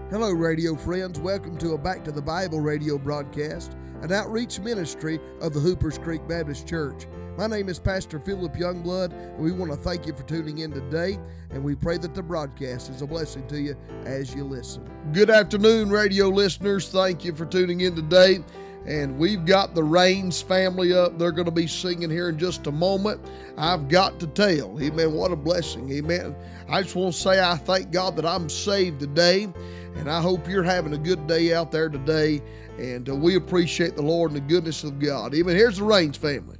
Hello, radio friends. Welcome to a Back to the Bible radio broadcast, an outreach ministry of the Hoopers Creek Baptist Church. My name is Pastor Philip Youngblood, and we want to thank you for tuning in today, and we pray that the broadcast is a blessing to you as you listen. Good afternoon, radio listeners. Thank you for tuning in today. And we've got the Rains family up. They're going to be singing here in just a moment. I've got to tell. Amen. What a blessing. Amen. I just want to say I thank God that I'm saved today. And I hope you're having a good day out there today. And we appreciate the Lord and the goodness of God. Amen. Here's the Rains family.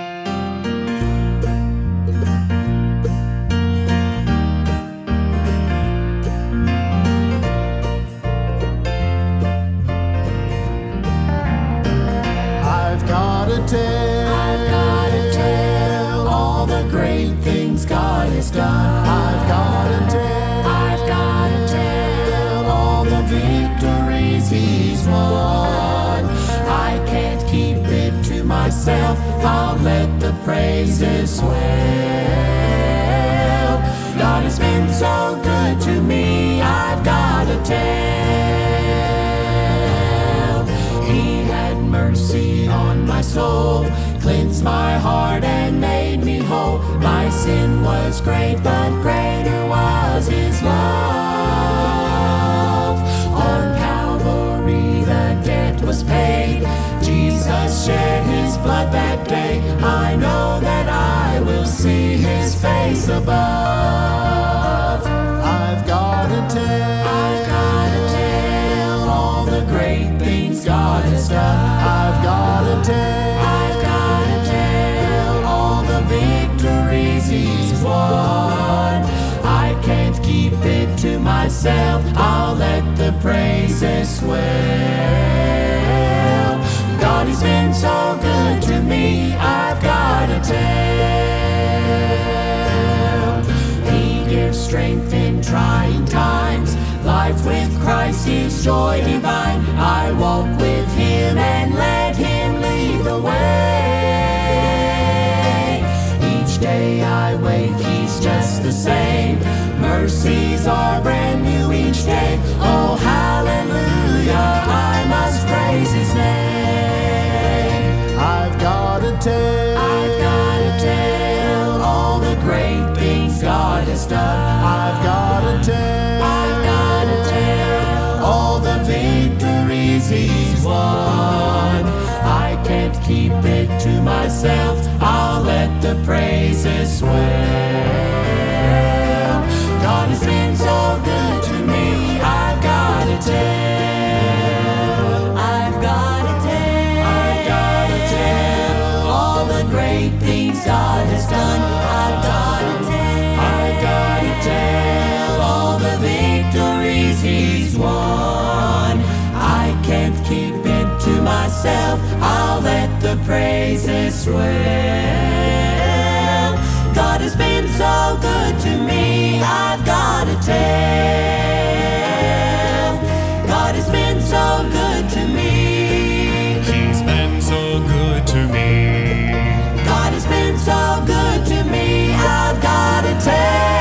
I've got to tell all the great things God has done. I've got to tell all the victories He's won. I can't keep it to myself, I'll let the praises swell. God has been so good to me, I've got to tell. He had mercy on my soul, cleansed my heart and made me whole. My sin was great, but greater was His love. On Calvary the debt was paid, Jesus shed His blood that day. I know that I will see His face above. I've got to tell all the great things God has done. I've got to tell all the victories He's won. I can't keep it to myself, I'll let the praises swell. God has been so good to me, I've got to tell. He gives strength in trying times, life with Christ is joy divine. I walk with Him and let Him lead the way. Each day I wake, He's just the same. Mercies are brand new each day. Oh, hallelujah, I must praise His name. I've got to tell all the great things God has done. I've got to tell all the victories He's won. I can't keep it to myself, I'll let the praises swell. God has been so good to me, I've got to tell. I've got to tell all the great things God has done. I've got to tell all the victories He's won. I can't keep it to myself, I'll let the praises swell. God has been so good to me, I've got to tell. God has been so good to me. He's been so good to me. God has been so good to me, I've got to tell.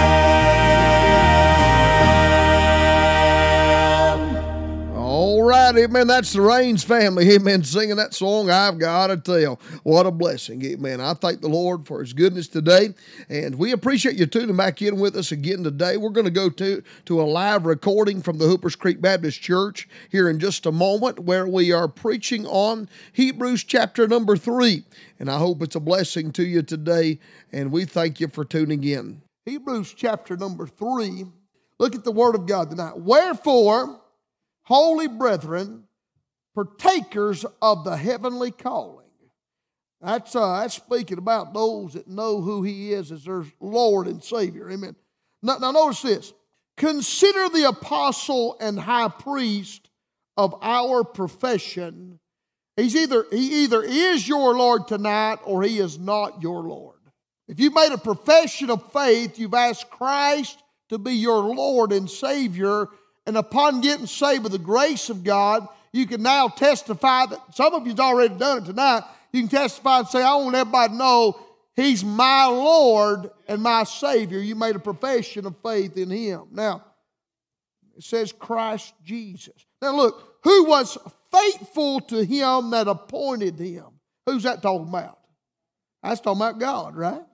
Amen. That's the Rains family. Amen. Singing that song, I've got to tell. What a blessing. Amen. I thank the Lord for His goodness today. And we appreciate you tuning back in with us again today. We're going to go to a live recording from the Hoopers Creek Baptist Church here in just a moment, where we are preaching on Hebrews chapter number 3. And I hope it's a blessing to you today. And we thank you for tuning in. Hebrews chapter number 3. Look at the Word of God tonight. Wherefore, holy brethren, partakers of the heavenly calling. That's speaking about those that know who He is as their Lord and Savior. Amen. Now notice this. Consider the apostle and high priest of our profession. He either is your Lord tonight or He is not your Lord. If you've made a profession of faith, you've asked Christ to be your Lord and Savior, and upon getting saved with the grace of God, you can now testify that some of you's already done it tonight. You can testify and say, I want everybody to know He's my Lord and my Savior. You made a profession of faith in Him. Now, It says Christ Jesus. Now look, who was faithful to him that appointed him? Who's that talking about? That's talking about God, right?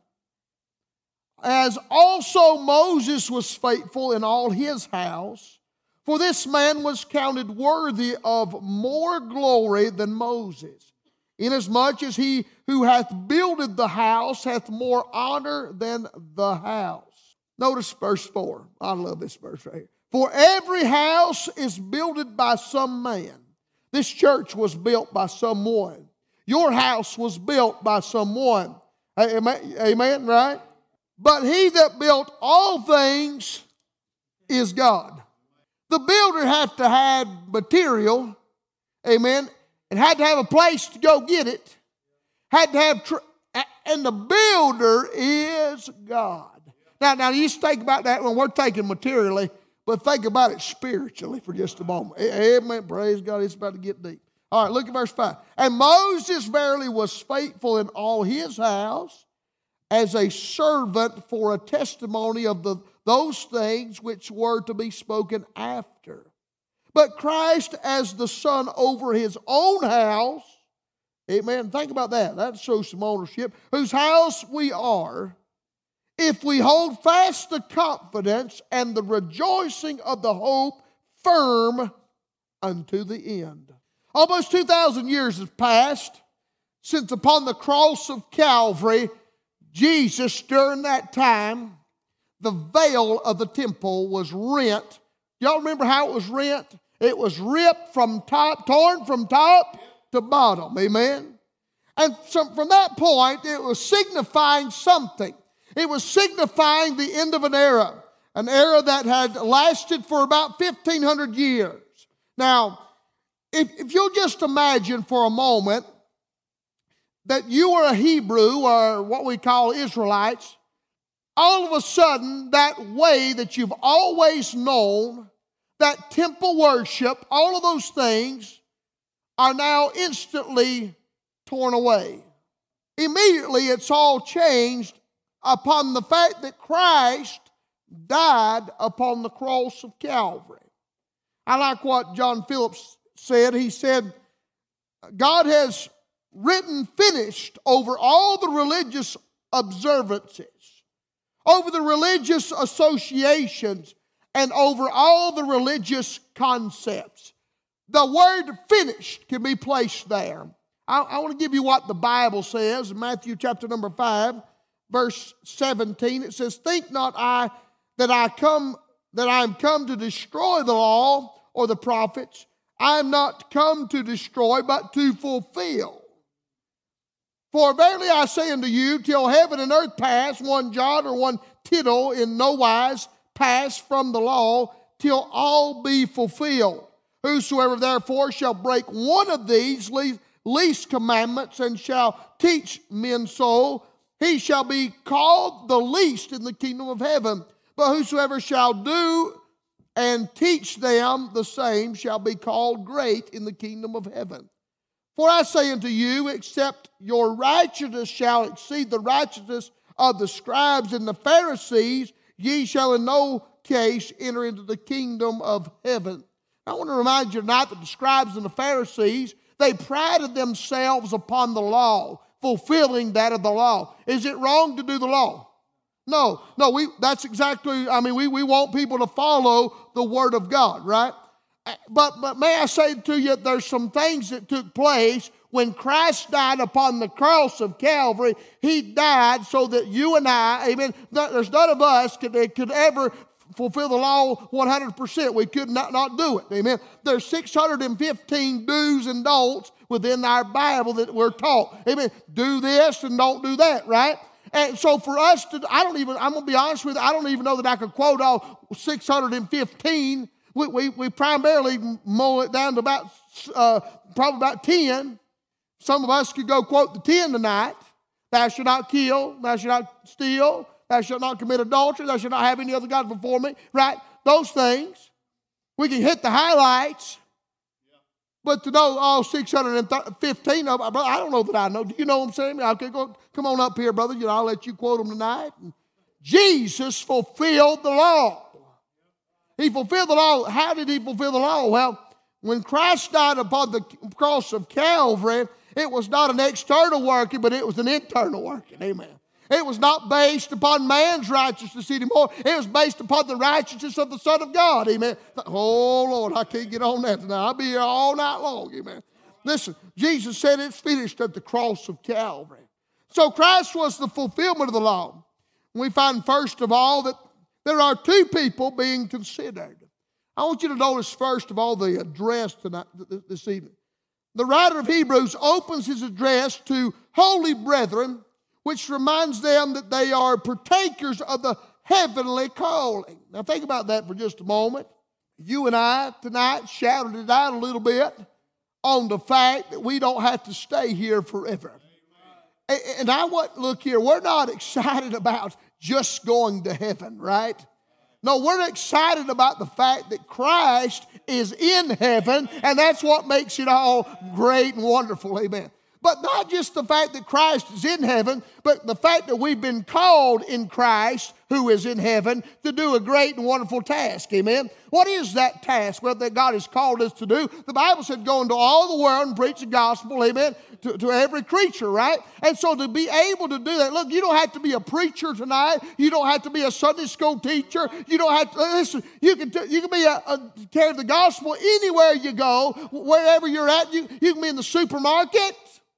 As also Moses was faithful in all his house, for this man was counted worthy of more glory than Moses, inasmuch as he who hath builded the house hath more honor than the house. Notice verse 4. I love this verse right here. For every house is builded by some man. This church was built by someone. Your house was built by someone. Amen, right? But he that built all things is God. The builder had to have material, amen, and had to have a place to go get it. Had to have, and the builder is God. Now you think about that when we're thinking materially, but think about it spiritually for just a moment. Amen, praise God, it's about to get deep. All right, look at verse 5. And Moses verily was faithful in all his house as a servant for a testimony of those things which were to be spoken after. But Christ as the son over his own house, amen, think about that. That shows some ownership. Whose house we are, if we hold fast the confidence and the rejoicing of the hope firm unto the end. Almost 2,000 years have passed since upon the cross of Calvary, Jesus, during that time, the veil of the temple was rent. Y'all remember how it was rent? It was ripped from top, torn from top to bottom. Amen? And so from that point, it was signifying something. It was signifying the end of an era that had lasted for about 1,500 years. Now, if you'll just imagine for a moment that you are a Hebrew, or what we call Israelites, all of a sudden that way that you've always known, that temple worship, all of those things are now instantly torn away. Immediately it's all changed upon the fact that Christ died upon the cross of Calvary. I like what John Phillips said. He said, God has written finished over all the religious observances, over the religious associations, and over all the religious concepts. The word finished can be placed there. I want to give you what the Bible says in Matthew chapter number 5, verse 17. It says, think not I that I am come to destroy the law or the prophets. I am not come to destroy, but to fulfill. For verily I say unto you, till heaven and earth pass, one jot or one tittle in no wise pass from the law, till all be fulfilled. Whosoever therefore shall break one of these least commandments and shall teach men so, he shall be called the least in the kingdom of heaven. But whosoever shall do and teach them the same shall be called great in the kingdom of heaven. For I say unto you, except your righteousness shall exceed the righteousness of the scribes and the Pharisees, ye shall in no case enter into the kingdom of heaven. I want to remind you tonight that the scribes and the Pharisees, they prided themselves upon the law, fulfilling that of the law. Is it wrong to do the law? No, that's exactly, we want people to follow the Word of God, right? But may I say to you, there's some things that took place when Christ died upon the cross of Calvary. He died so that you and I, amen, there's none of us could ever fulfill the law 100%. We could not do it, amen. There's 615 do's and don'ts within our Bible that we're taught. Amen. Do this and don't do that, right? And so for us to, I'm going to be honest with you, I don't even know that I could quote all 615. We primarily mull it down to about, probably about 10. Some of us could go quote the 10 tonight. Thou shalt not kill, thou shalt not steal, thou shalt not commit adultery, thou shalt not have any other God before me, right? Those things. We can hit the highlights. But to know all 615 of them, I don't know that I know. Do you know what I'm saying? Okay, come on up here, brother. I'll let you quote them tonight. Jesus fulfilled the law. He fulfilled the law. How did he fulfill the law? Well, when Christ died upon the cross of Calvary, it was not an external working, but it was an internal working. Amen. It was not based upon man's righteousness anymore. It was based upon the righteousness of the Son of God. Amen. Oh, Lord, I can't get on that tonight. I'll be here all night long. Amen. Listen, Jesus said it's finished at the cross of Calvary. So Christ was the fulfillment of the law. We find, first of all, that there are two people being considered. I want you to notice, first of all, the address tonight, this evening. The writer of Hebrews opens his address to holy brethren, which reminds them that they are partakers of the heavenly calling. Now think about that for just a moment. You and I tonight shouted it out a little bit on the fact that we don't have to stay here forever. And I want, look here, we're not excited about just going to heaven, right? No, we're excited about the fact that Christ is in heaven, and that's what makes it all great and wonderful, amen. But not just the fact that Christ is in heaven, but the fact that we've been called in Christ, who is in heaven, to do a great and wonderful task, amen. What is that task that God has called us to do? The Bible said go into all the world and preach the gospel, amen, to every creature, right? And so to be able to do that, look, you don't have to be a preacher tonight. You don't have to be a Sunday school teacher. You don't have to, listen, you can be carry the gospel anywhere you go, wherever you're at. You can be in the supermarket.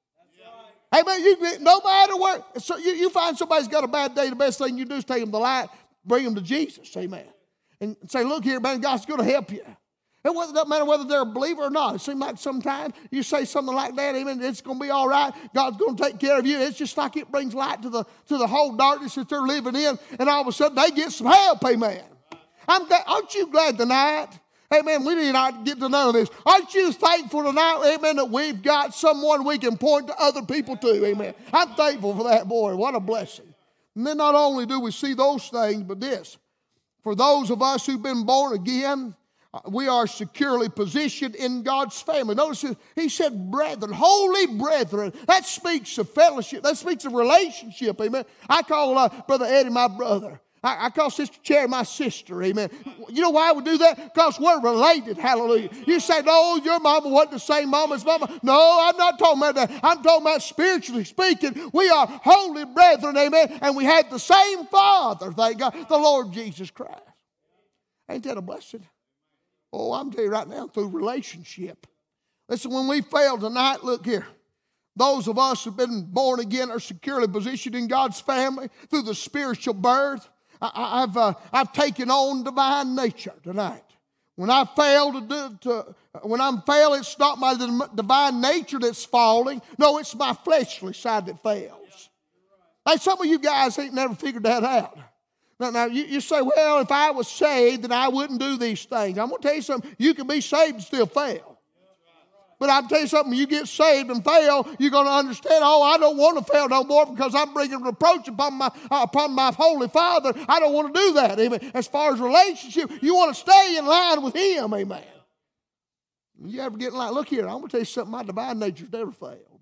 Amen. No matter where. So you find somebody's got a bad day, the best thing you do is take them to the light, bring them to Jesus. Amen. And say, look here, man, God's going to help you. It doesn't matter whether they're a believer or not. It seems like sometimes you say something like that, amen, it's going to be all right. God's going to take care of you. It's just like it brings light to the whole darkness that they're living in, and all of a sudden they get some help. Amen. Aren't you glad tonight? Amen. We need not get to none of this. Aren't you thankful tonight, amen, that we've got someone we can point to other people to, amen. I'm thankful for that, boy. What a blessing. And then not only do we see those things, but this. For those of us who've been born again, we are securely positioned in God's family. Notice he said brethren, holy brethren. That speaks of fellowship. That speaks of relationship, amen. I call Brother Eddie my brother. I call Sister Cherry my sister, amen. You know why I would do that? Because we're related, hallelujah. You say, no, your mama wasn't the same mama as mama. No, I'm not talking about that. I'm talking about spiritually speaking. We are holy brethren, amen, and we have the same Father, thank God, the Lord Jesus Christ. Ain't that a blessing? Oh, I'm telling you right now, through relationship. Listen, when we fail tonight, look here. Those of us who've been born again are securely positioned in God's family through the spiritual birth. I've taken on divine nature tonight. When I fail when I'm failing, it's not my divine nature that's falling. No, it's my fleshly side that fails. Like some of you guys ain't never figured that out. Now you say, well, if I was saved, then I wouldn't do these things. I'm going to tell you something. You can be saved and still fail. But I'll tell you something, when you get saved and fail, you're going to understand, oh, I don't want to fail no more because I'm bringing reproach upon my Holy Father. I don't want to do that. Amen. As far as relationship, you want to stay in line with Him. Amen. You ever get in line? Look here, I'm going to tell you something. My divine nature's never failed.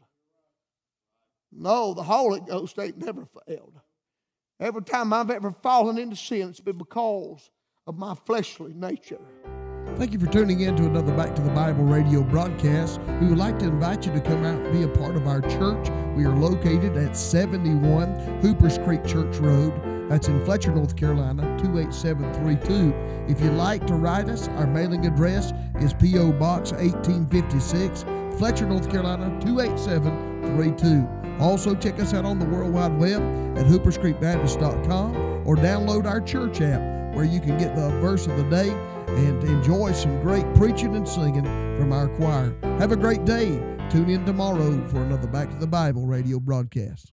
No, the Holy Ghost ain't never failed. Every time I've ever fallen into sin, it's been because of my fleshly nature. Thank you for tuning in to another Back to the Bible radio broadcast. We would like to invite you to come out and be a part of our church. We are located at 71 Hoopers Creek Church Road. That's in Fletcher, North Carolina, 28732. If you'd like to write us, our mailing address is P.O. Box 1856, Fletcher, North Carolina, 28732. Also, check us out on the World Wide Web at hooperscreekbaptist.com or download our church app where you can get the verse of the day and enjoy some great preaching and singing from our choir. Have a great day. Tune in tomorrow for another Back to the Bible radio broadcast.